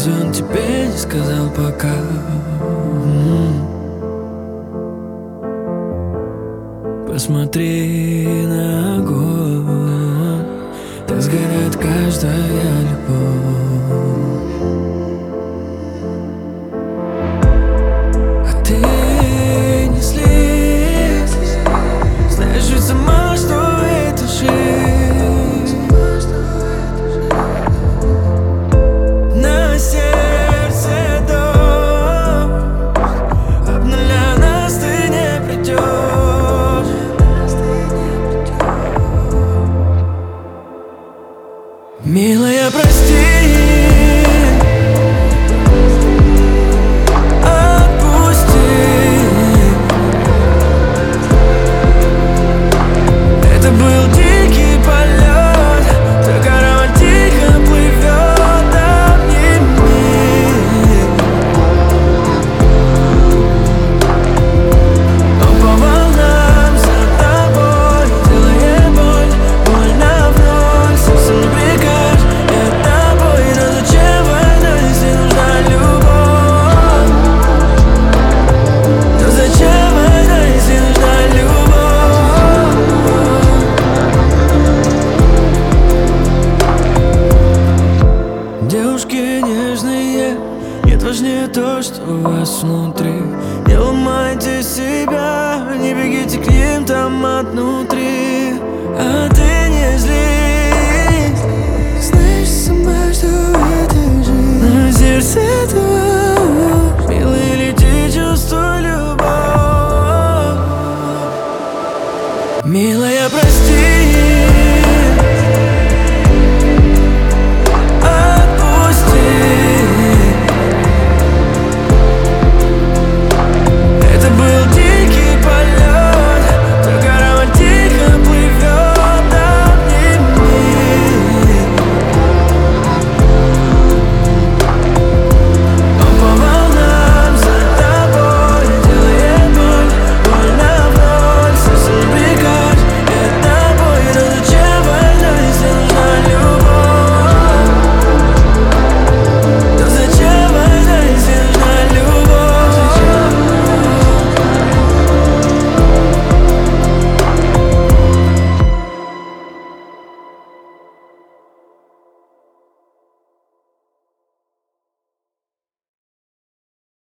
Разве он тебе не сказал пока? Посмотри на огонь, так сгорает каждая любовь. А ты не злись, знаешь ведь сама, что это жизнь. На сердце дождь, об нуля нас ты не придешь. Милая, прости, отпусти. Это был дикий полет, твой корабль тихо плывет, обними. Он по волнам за тобой, делая боль, больно вновь, сердце не прикажешь. Девушки нежные, нет, важнее то, что у вас внутри. Не ломайте себя, не бегите к ним там отнутри. А ты не злись, знаешь сама, что это жизнь. На сердце